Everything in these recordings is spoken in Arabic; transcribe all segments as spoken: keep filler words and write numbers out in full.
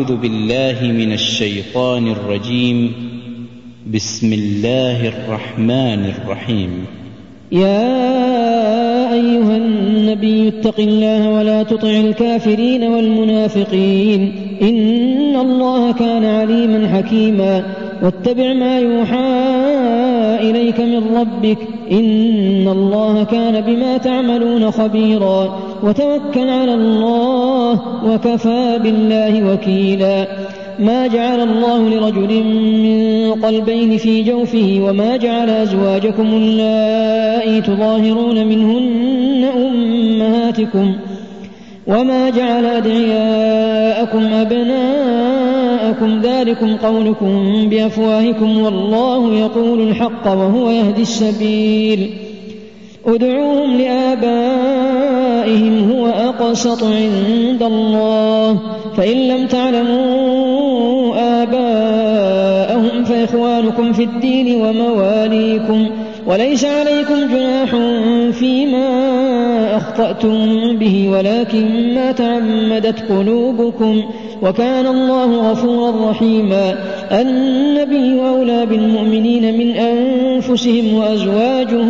أعوذ بالله من الشيطان الرجيم. بسم الله الرحمن الرحيم. يا أيها النبي اتق الله ولا تطع الكافرين والمنافقين إن الله كان عليما حكيما واتبع ما يوحى إليك من ربك إن الله كان بما تعملون خبيرا وتوكل على الله وكفى بالله وكيلا. ما جعل الله لرجل من قلبين في جوفه وما جعل أزواجكم اللائي تظاهرون منهن أمهاتكم وما جعل أدعياءكم أبناءكم ذلكم قولكم بأفواهكم والله يقول الحق وهو يهدي السبيل. ادعوهم لآبائهم هو أقسط عند الله فإن لم تعلموا آباءهم فإخوانكم في الدين ومواليكم وليس عليكم جناح فيما أخطأتم به ولكن ما تعمدت قلوبكم وكان الله غفورا رحيما. النبي أولى بالمؤمنين من أنفسهم وأزواجه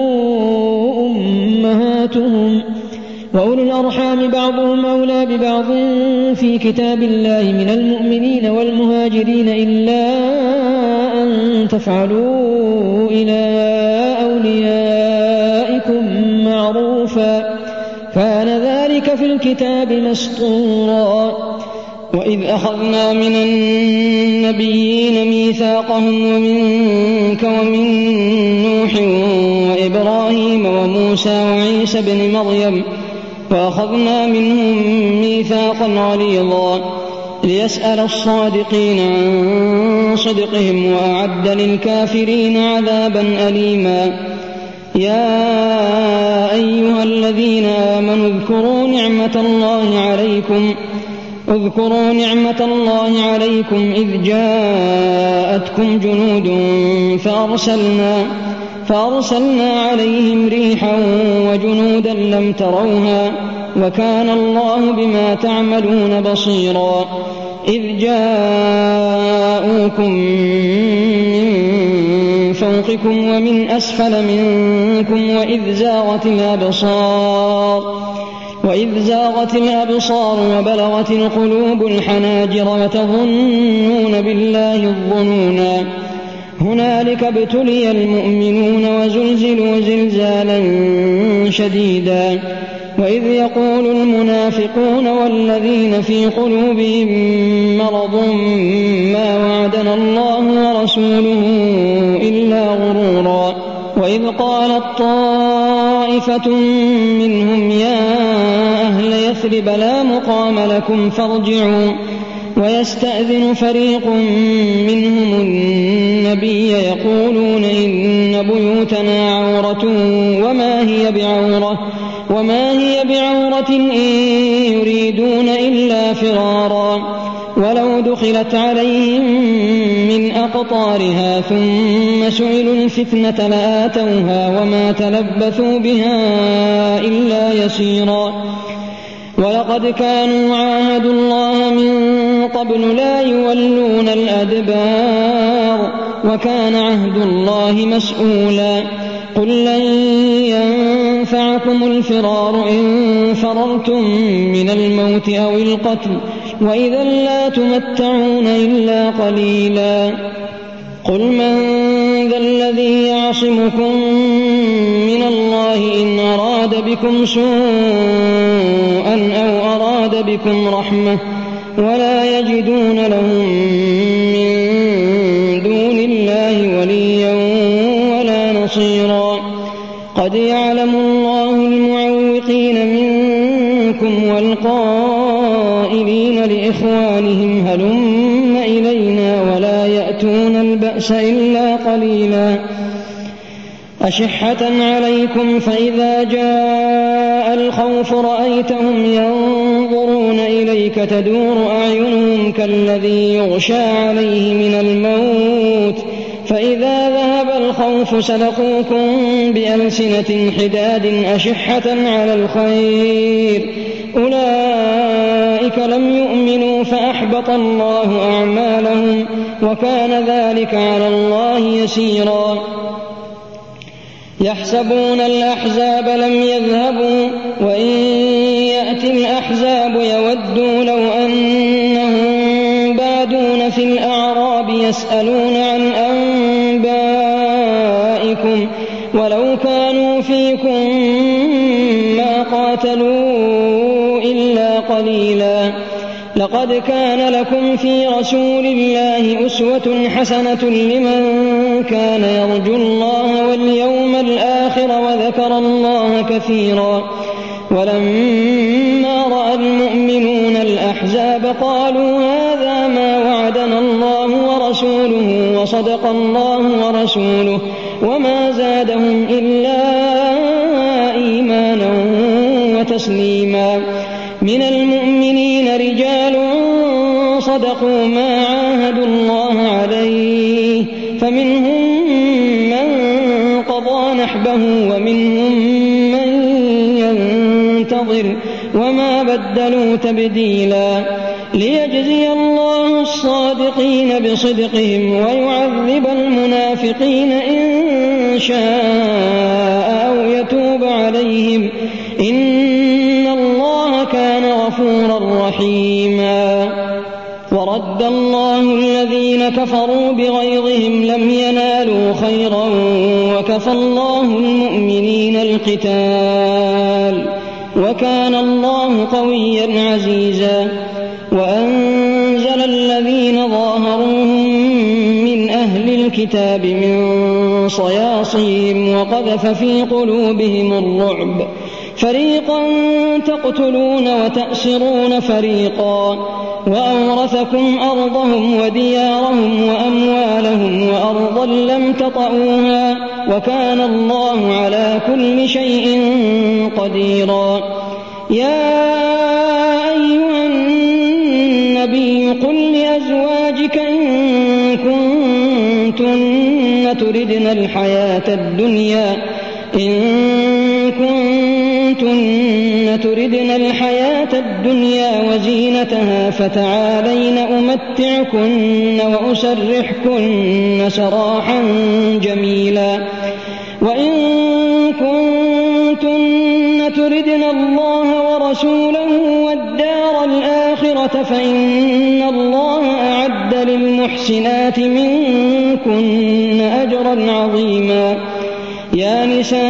أمهاتهم وأولو الأرحام بعضهم أولى ببعض في كتاب الله من المؤمنين والمهاجرين إلا أن تفعلوا إلى أوليائكم معروفا كان ذلك في الكتاب مسطورا. وإذ أخذنا من النبيين ميثاقهم ومنك ومن نوح وإبراهيم وموسى وعيسى بن مريم وأخذنا منهم ميثاقا غليظا ليسأل الصادقين عن صدقهم وأعد للكافرين عذابا أليما. يا أيها الذين آمنوا اذكروا نعمة الله عليكم اذكروا نعمة الله عليكم إذ جاءتكم جنود فأرسلنا فأرسلنا عليهم ريحا وجنودا لم تروها وكان الله بما تعملون بصيرا. إذ جاءوكم من فوقكم ومن أسفل منكم وإذ زاغت الأبصار وإذ زاغت الأبصار وبلغت القلوب الحناجر وتظنون بالله الظنونا. هنالك ابتلي المؤمنون وزلزلوا زلزالا شديدا. وإذ يقول المنافقون والذين في قلوبهم مرض ما وعدنا الله ورسوله إلا غرورا. وإذ قالت طائفة منهم يا أهل يثرب لا مقام لكم فارجعوا ويستأذن فريق منهم النبي يقولون إن بيوتنا عورة وما هي بعورة وما هي بعورة إن يريدون إلا فرارا. ولو دخلت عليهم من أقطارها ثم سئلوا الفتنة لآتوها وما تلبثوا بها إلا يسيرا. ولقد كانوا عاهدوا الله من قبل لا يولون الأدبار وكان عهد الله مسؤولا. قل لن ينفعكم الفرار إن فررتم من الموت أو القتل وإذا لا تمتعون إلا قليلا. قل من ذا الذي يعصمكم من الله إن أراد بكم سوءا أو أراد بكم رحمة ولا يجدون لهم من دون الله وليا ولا نصيرا. قد يعلم الله المعوقين منكم والقائلين لإخوانهم هلم إلينا ولا يأتون البأس إلا قليلا. أشحة عليكم فإذا جاء الخوف رأيتهم ينظرون إليك تدور أعينهم كالذي يغشى عليه من الموت فإذا ذهب الخوف سلقوكم بألسنة حداد أشحة على الخير أولئك لم يؤمنوا فأحبط الله أعمالهم وكان ذلك على الله يسيرا. يحسبون الأحزاب لم يذهبوا وإن يأتي الأحزاب يودوا لو أنهم بادون في الأعراب يسألون عن أنبائكم ولو كانوا فيكم ما قاتلوا إلا قليلا. لقد كان لكم في رسول الله أسوة حسنة لمن كان يرجو الله واليوم الآخر وذكر الله كثيرا. ولما رأى المؤمنون الأحزاب قالوا هذا ما وعدنا الله ورسوله وصدق الله ورسوله وما زادهم إلا إيمانا وتسليما. من المؤمنين رجال صدقوا ما عاهدوا الله عليه فمنهم من قضى نحبه ومنهم من ينتظر وما بدلوا تبديلا. ليجزي الله الصادقين بصدقهم ويعذب المنافقين إن شاء أو يتوب عليهم إن الله كان غفورا رحيما. ورد الله الذين كفروا بغيظهم لم ينالوا خيرا وكفى الله المؤمنين القتال وكان الله قويا عزيزا. وأنزل الذين ظاهروهم من أهل الكتاب من صياصيهم وقذف في قلوبهم الرعب فريقا تقتلون وتأسرون فريقا وأورثكم أرضهم وديارهم وأموالهم وأرضا لم تطئوها وكان الله على كل شيء قديرا. يا أيها النبي قل لأزواجك إن كنتن تردن الحياة الدنيا إن كنتن تردن الحياة الدنيا وزينتها فتعالين أمتعكن وأسرحكن سراحا جميلا. وإن كنتن تردن الله ورسوله والدار الآخرة فإن الله أعد للمحسنات منكن أجرا عظيما. يا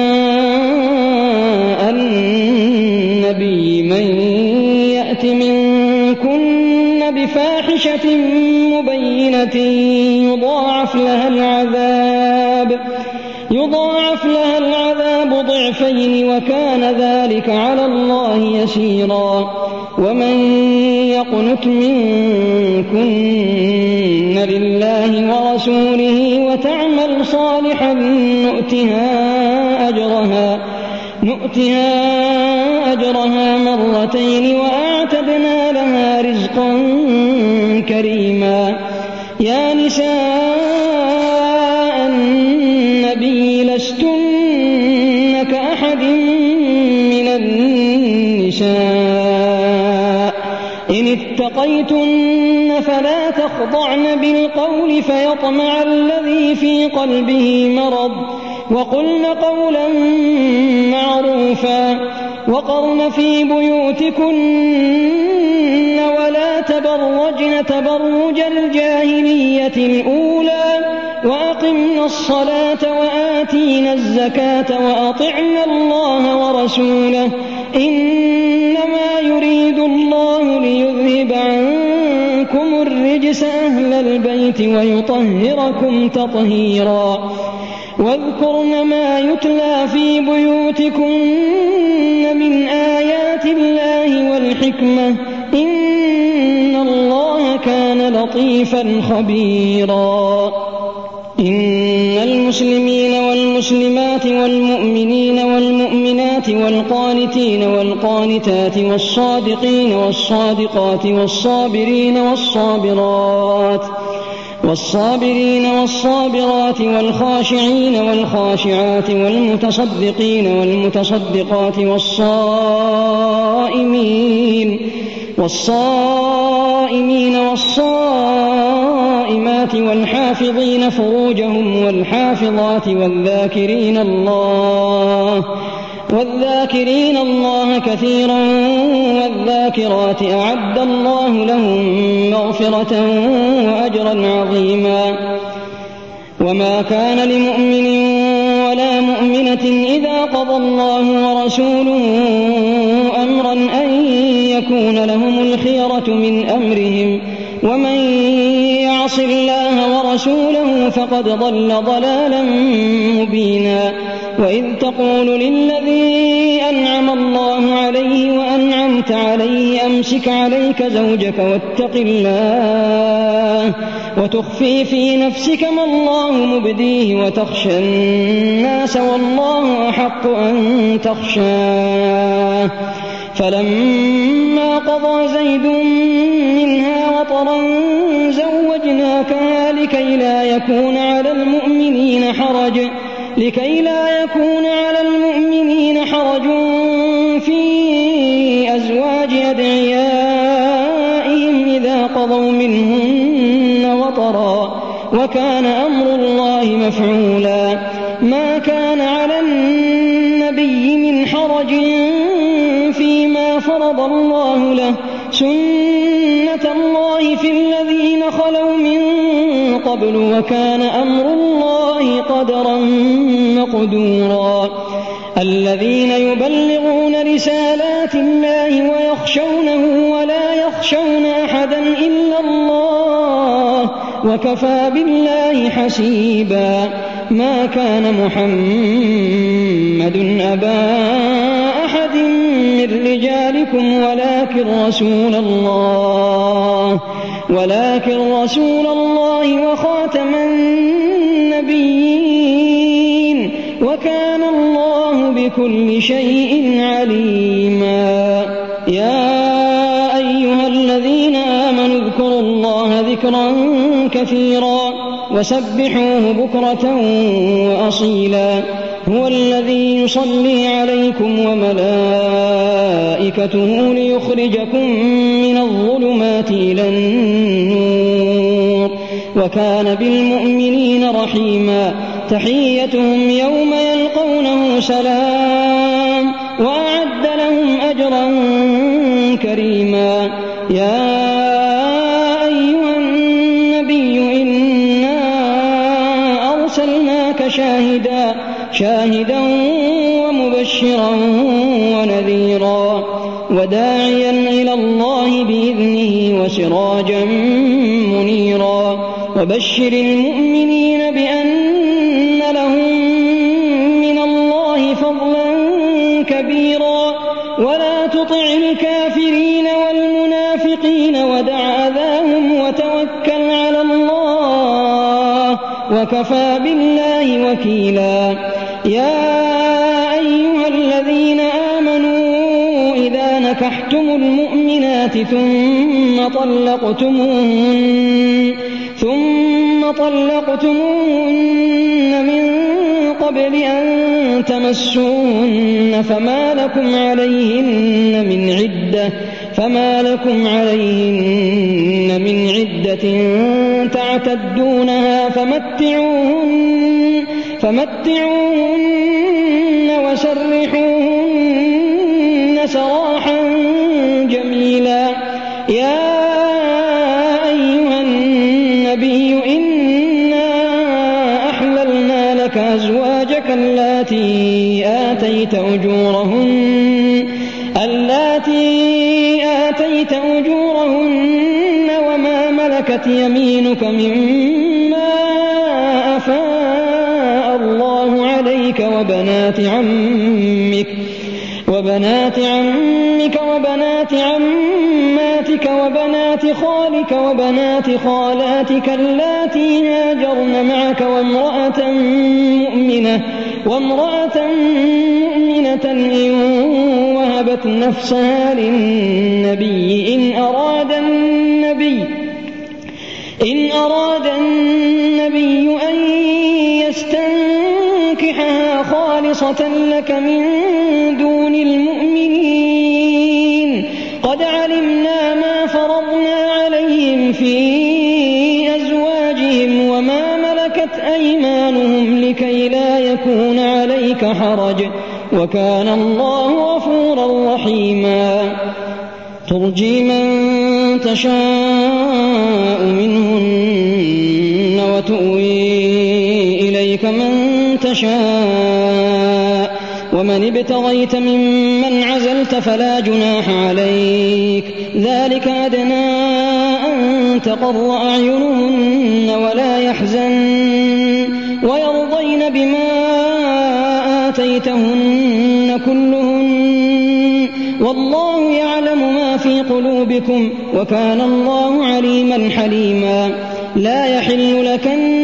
نساء النبي من يأت منكن بفاحشة مبينة يضاعف لها العذاب يضاعف لها العذاب ضعفين وكان ذلك على الله يسيرا. ومن يقنت منكن لله ورسوله وتعمل صالحا نؤتها أجرها نؤتها أجرها مرتين وأعتدنا لها رزقا كريما. يا نساء النبي لستن كأحد من النساء إن اتقيتن فلا تخضعن بالقول فيطمع الذي في قلبه مرض وقلن قولا معروفا. وقرن في بيوتكن ولا تبرجن تبرج الجاهلية الأولى وأقمن الصلاة وآتينا الزكاة وأطعنا الله ورسوله إنما يريد الله ليذهب عنكم الرجس أهل البيت ويطهركم تطهيرا. واذكرن ما يتلى في بيوتكن من آيات الله والحكمة إن الله كان لطيفا خبيرا. إن المسلمين والمسلمات والمؤمنين والمؤمنات والقانتين والقانتات والصادقين والصادقات والصابرين والصابرات والصابرين والصابرات والخاشعين والخاشعات والمتصدقين والمتصدقات والصائمين والصائمين والصائمات والحافظين فروجهم والحافظات والذاكرين الله والذاكرين الله كثيرا والذاكرات أعد الله لهم مغفرة وأجرا عظيما. وما كان لمؤمن ولا مؤمنة إذا قضى الله ورسوله أمرا أن يكون لهم الخيرة من أمرهم ومن يعص الله ورسوله فقد ضل ضلالا مبينا. وإذ تقول للذي أنعم الله عليه وأنعمت عليه أمسك عليك زوجك واتق الله وتخفي في نفسك ما الله مبديه وتخشى الناس والله أحق أن تخشاه. فلما قضى زيد منها وطرا زوجناكها لكي لا يكون على المؤمنين حرج لكي لا يكون على المؤمنين حرج في أزواج أدعيائهم إذا قضوا منهن وطرا وكان أمر الله مفعولا. ما كان على النبي من حرج فيما فرض الله له سنة الله في الذين خلوا من قبل وكان أمر الله قدرا مقدورا. الذين يبلغون رسالات الله ويخشونه ولا يخشون أحدا إلا الله وكفى بالله حسيبا. ما كان محمد أبا أحد من رجالكم ولكن رسول الله ولكن رسول الله وخاتم النبيين وكان الله بكل شيء عليما. يا أيها الذين آمنوا اذكروا الله ذكرا كثيرا وسبحوه بكرة وأصيلا. هو الذي يصلي عليكم وملائكته ليخرجكم من الظلمات إلى النور وكان بالمؤمنين رحيما. تحيتهم يوم يلقونه سلام وأعد لهم أجرا كريما. يا أيها النبي إنا أرسلناك شاهدا شاهدا ومبشرا ونذيرا وداعيا إلى الله بإذنه وسراجا منيرا. وبشر المؤمنين بأن لهم من الله فضلا كبيرا ولا تطع الكافرين والمنافقين ودع أذاهم وتوكل على الله وكفى بالله وكيلا. يا أيها الذين آمنوا إذا نكحتم المؤمنات ثم طلقتموهن ثم طلقتموهن من قبل أن تمسوهن فما لكم عليهن من عدة فما لكم عليهن من عدة تعتدونها فمتعوهن فمتعوهن وسرحوهن سراحا جميلا. يا أيها النبي إنا أحللنا لك أزواجك اللاتي آتيت أجورهن اللاتي آتيت أجورهن وما ملكت يمينك مما أفاء الله عليك وبنات عمك وبنات عمك وبنات عماتك وبنات خالك وبنات خالاتك اللاتي هاجرن معك وامرأة مؤمنة وامرأة مؤمنة إن وهبت نفسها للنبي إن أراد النبي إن أراد النبي أن يستنكحها خالصة لك من دون المؤمنين قد علمنا ما فرضنا عليهم في أزواجهم وما ملكت أيمانهم لكي لا يكون عليك حرج وكان الله غفورا رحيما ترجي من تشاء منهن وتؤوي إليك من تشاء ومن ابتغيت ممن عزلت فلا جناح عليك ذلك أدنى أن تقر أعينهن ولا يحزن ويرضين بما آتيتهن كلهن والله يعلم ما في قلوبكم وكان الله عليما حليما لا يحل لك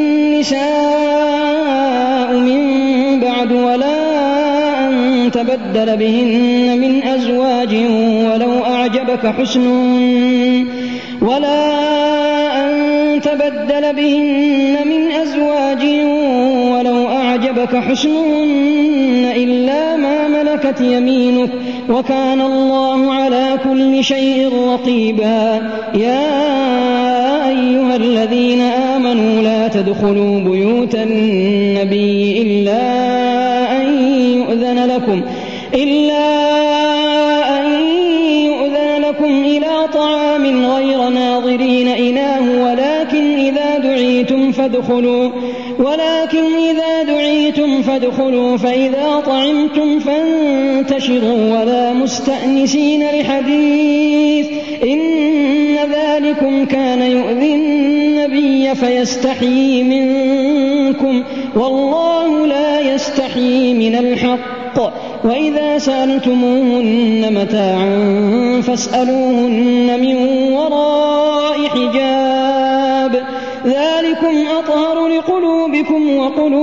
النساء من بعد ولا أن تبدل بهن من أزواج ولو أعجبك حسنهن ولا أن تبدل بهن من أزواج ولو أعجبك حسنهن إلا ما ملكت يمينك وكان الله على كل شيء رقيبا يا أيها الذين آمنوا لا تدخلوا بيوت النبي إلا أن يؤذن لكم إلا أن يؤذن لكم إلى طعام غير ناظرين إناه ولكن إذا دعيتم فادخلوا ولكن إذا دعيتم فادخلوا فإذا طعمتم فانتشروا ولا مستأنسين لحديث إن ذلكم كان يؤذي النبي فيستحيي منكم والله لا يستحيي من الحق وإذا سألتموهن متاعا فاسألوهن من وراء حجاب ذلكم أطهر لقلوبكم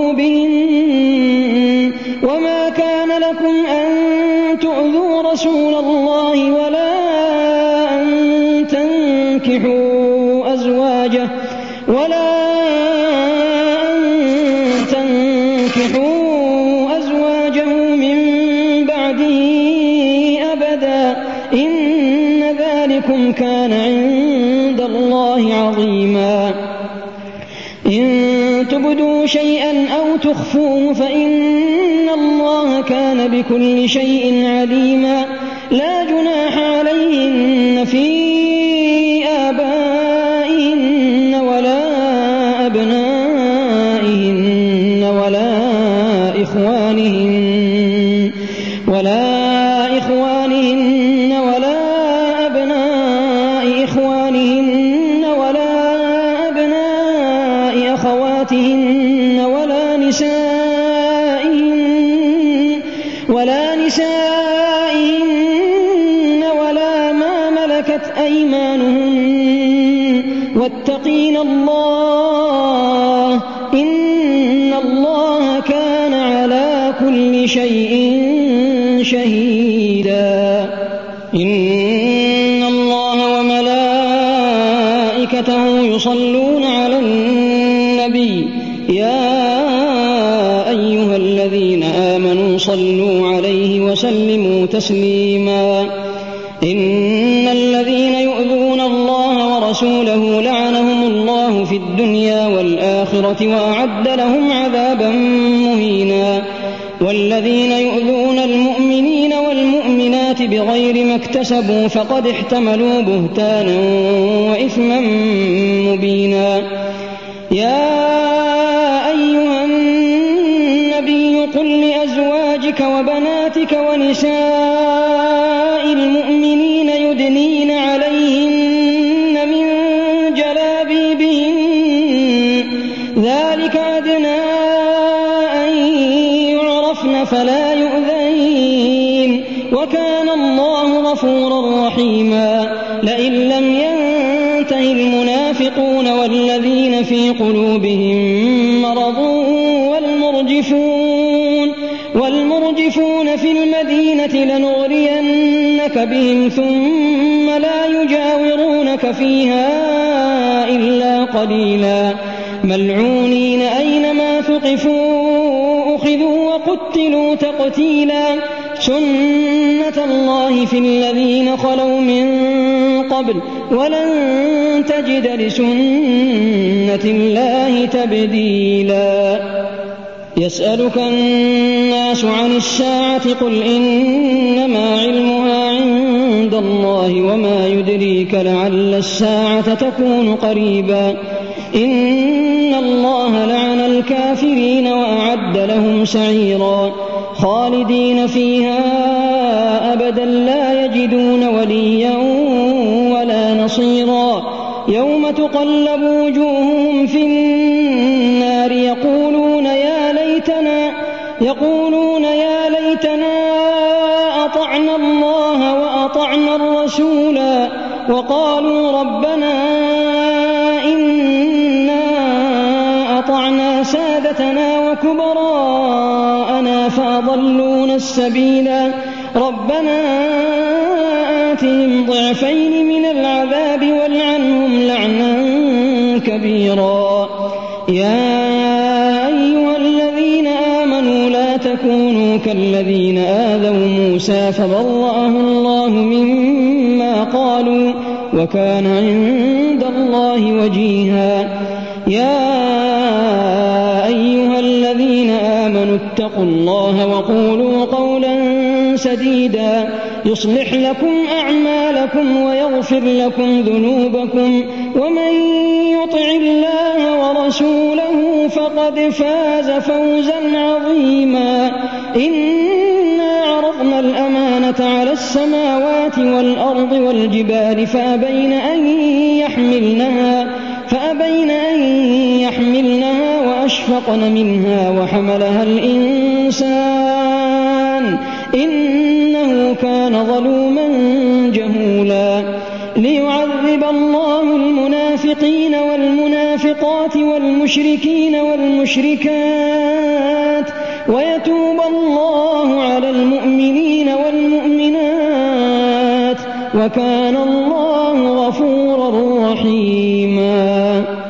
وقلوبهن وما كان لكم أن تؤذوا رسول الله ولا أن تنكحوا أزواجه ولا أن تنكحوا أزواجه من بعده أبدا إن ذلكم كان عند الله عظيما إن تبدوا شيئا أو تخفوه فإن الله كان بكل شيء عليما لا جناح عليهن في آبائهن ولا أبنائهن ولا إخوانهن ولا إخوانهن ولا أبناء إخوانهن ولا أبناء أخواتهن ولا نسائهن ولا نسائهن ولا ما ملكت أيمانهن واتقين الله إن الله كان على كل شيء شهيدا إن الله وملائكته يصلون على النبي يا أيها الذين آمنوا صلوا عليه وسلموا تسليما إن الذين يؤذون الله ورسوله لعنهم الله في الدنيا والآخرة وأعد لهم عذابا مهينا والذين يؤذون المؤمنين والمؤمنات بغير ما اكتسبوا فقد احتملوا بهتانا وإثما مبينا يا أيها النبي قل لأزواجك وبناتك ونساء المؤمنين يدنين عليهن من جلابيبهن ذلك أدنى أن يعرفن فلا يؤذين وكان الله غفورا رحيما لئن لم ينته المنافقون والذين في قلوبهم مرض والمرجفون والمرجفون في المدينة لنغرينك بهم ثم لا يجاورونك فيها إلا قليلا ملعونين أينما ثقفوا أخذوا وقتلوا تقتيلا سنة الله في الذين خلوا من قبل ولن تجد لسنة الله تبديلا يسألك الناس عن الساعة قل إنما علمها عند الله وما يدريك لعل الساعة تكون قريبا إن الله لعن الكافرين وأعد لهم سعيرا خالدين فيها أبدا لا يجدون وليا ولا نصيرا يوم تقلب وجوههم في النار يقولون يا ليتنا يقولون يا ليتنا أطعنا الله وأطعنا الرسولا وقالوا ربنا إنا أطعنا سادتنا وكبراءنا فأضلونا السبيلا ربنا آتهم ضعفين من العذاب والعنهم لعنا كبيرا يا أيها الذين آمنوا لا تكونوا كالذين آذوا موسى فبرأه الله مما قالوا وكان عند الله وجيها يا أيها الذين آمنوا اتقوا الله وقولوا قولا سديدا يصلح لكم أعمالكم ويغفر لكم ذنوبكم ومن يطع الله ورسوله فقد فاز فوزا عظيما إنا عرضنا الأمانة على السماوات والأرض والجبال فأبين أن يحملنها فأبين أن يحملنها وأشفقن منها وحملها الإنسان إنه كان ظلوما جهولا ليعذب الله المنافقين والمنافقات والمشركين والمشركات ويتوب الله على المؤمنين والمؤمنات وكان الله غفورا رحيما.